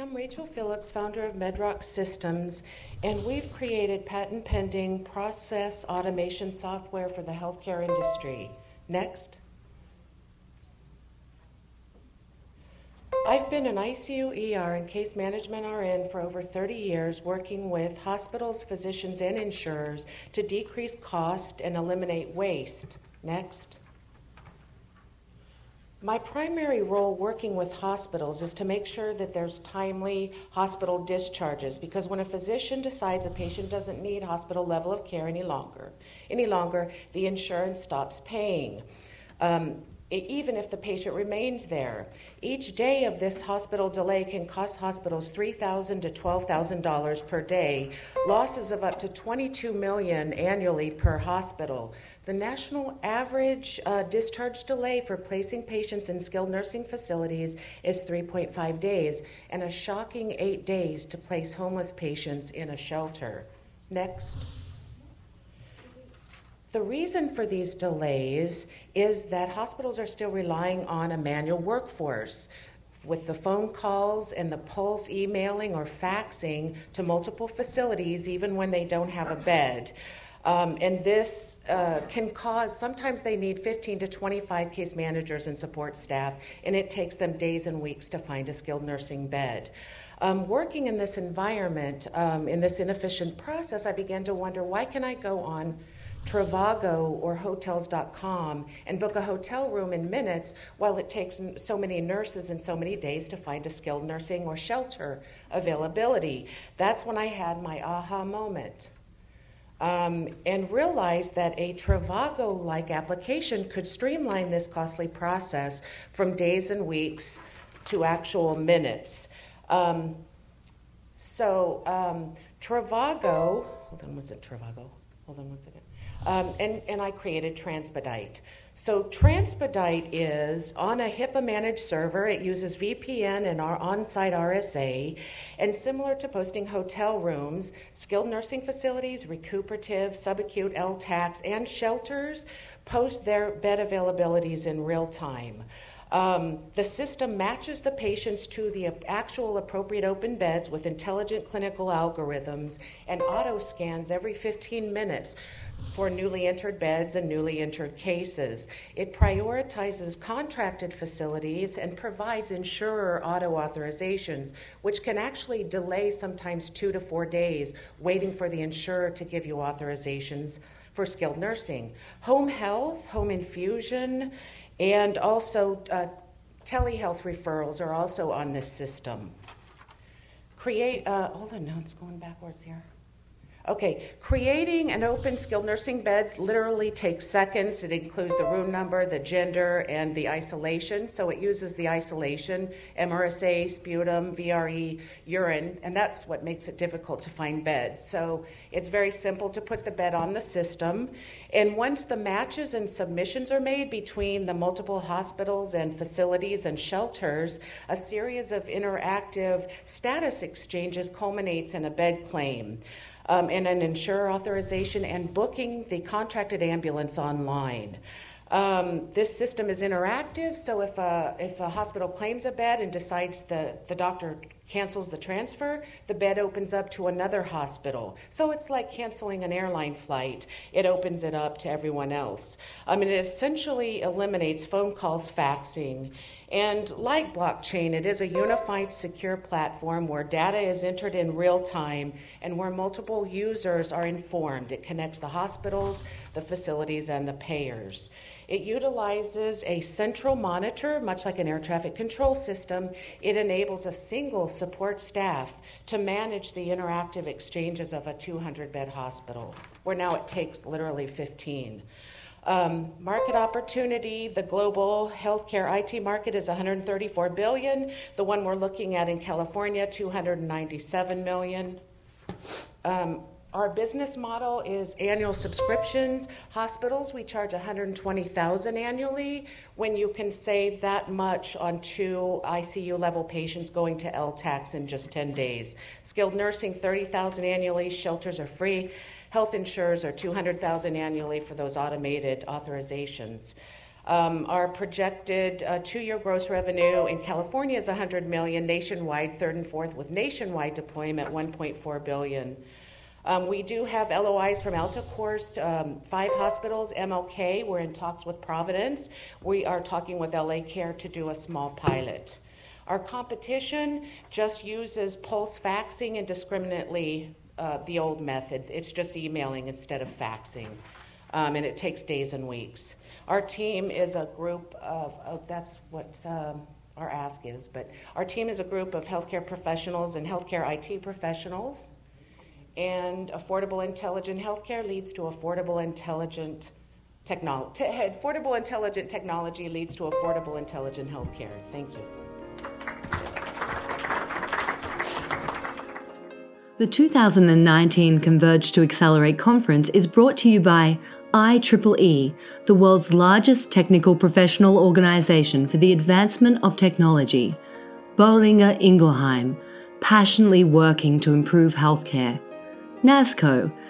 I'm Rachel Phillips, founder of Medrock Systems, and we've created patent-pending process automation software for the healthcare industry. Next. I've been an ICU, ER, and case management RN for over 30 years, working with hospitals, physicians, and insurers to decrease cost and eliminate waste. Next. My primary role working with hospitals is to make sure that there's timely hospital discharges, because when a physician decides a patient doesn't need hospital level of care any longer, the insurance stops paying. Even if the patient remains there. Each day of this hospital delay can cost hospitals $3,000 to $12,000 per day, losses of up to $22 million annually per hospital. The national average discharge delay for placing patients in skilled nursing facilities is 3.5 days, and a shocking 8 days to place homeless patients in a shelter. Next. The reason for these delays is that hospitals are still relying on a manual workforce with the phone calls and the pulse emailing or faxing to multiple facilities even when they don't have a bed. And this can cause, sometimes they need 15 to 25 case managers and support staff, and it takes them days and weeks to find a skilled nursing bed. Working in this environment, in this inefficient process, I began to wonder, why can I go on Trivago or Hotels.com and book a hotel room in minutes while it takes so many nurses and so many days to find a skilled nursing or shelter availability? That's when I had my aha moment and realized that a Trivago-like application could streamline this costly process from days and weeks to actual minutes. Trivago, hold on, was it Trivago? Hold on one second. And I created Transpedite. So Transpedite is on a HIPAA-managed server. It uses VPN and our on-site RSA. And similar to posting hotel rooms, skilled nursing facilities, recuperative, subacute LTACs, and shelters post their bed availabilities in real time. The system matches the patients to the actual appropriate open beds with intelligent clinical algorithms and auto scans every 15 minutes for newly entered beds and newly entered cases. It prioritizes contracted facilities and provides insurer auto authorizations, which can actually delay sometimes 2 to 4 days waiting for the insurer to give you authorizations for skilled nursing. Home health, home infusion, and also telehealth referrals are also on this system. Hold on, no, it's going backwards here. Okay, creating an open skilled nursing beds literally takes seconds. It includes the room number, the gender, and the isolation. So it uses the isolation, MRSA, sputum, VRE, urine, and that's what makes it difficult to find beds. So it's very simple to put the bed on the system. And once the matches and submissions are made between the multiple hospitals and facilities and shelters, a series of interactive status exchanges culminates in a bed claim. And an insurer authorization and booking the contracted ambulance online. This system is interactive, so if a hospital claims a bed and decides the doctor cancels the transfer, the bed opens up to another hospital. So it's like canceling an airline flight. It opens it up to everyone else. It essentially eliminates phone calls, faxing. And like blockchain, it is a unified, secure platform where data is entered in real time and where multiple users are informed. It connects the hospitals, the facilities, and the payers. It utilizes a central monitor, much like an air traffic control system. It enables a single support staff to manage the interactive exchanges of a 200-bed hospital, where now it takes literally 15. Market opportunity, the global healthcare IT market is $134 billion. The one we're looking at in California, $297 million. Our business model is annual subscriptions. Hospitals, we charge $120,000 annually when you can save that much on 2 ICU level patients going to LTACs in just 10 days. Skilled nursing, $30,000 annually. Shelters are free. Health insurers are $200,000 annually for those automated authorizations. Our projected two-year gross revenue in California is $100 million, nationwide, third and fourth with nationwide deployment, $1.4 billion. We do have LOIs from AltaCorps, 5 hospitals, MLK. We're in talks with Providence. We are talking with LA Care to do a small pilot. Our competition just uses pulse faxing indiscriminately, the old method. It's just emailing instead of faxing, and it takes days and weeks. Our team is a group of that's what our ask is, but our team is a group of healthcare professionals and healthcare IT professionals. And affordable, intelligent healthcare leads to affordable, intelligent technology. Affordable, intelligent technology leads to affordable, intelligent healthcare. Thank you. The 2019 Converge to Accelerate conference is brought to you by IEEE, the world's largest technical professional organization for the advancement of technology. Boehringer Ingelheim, passionately working to improve healthcare. NASCO,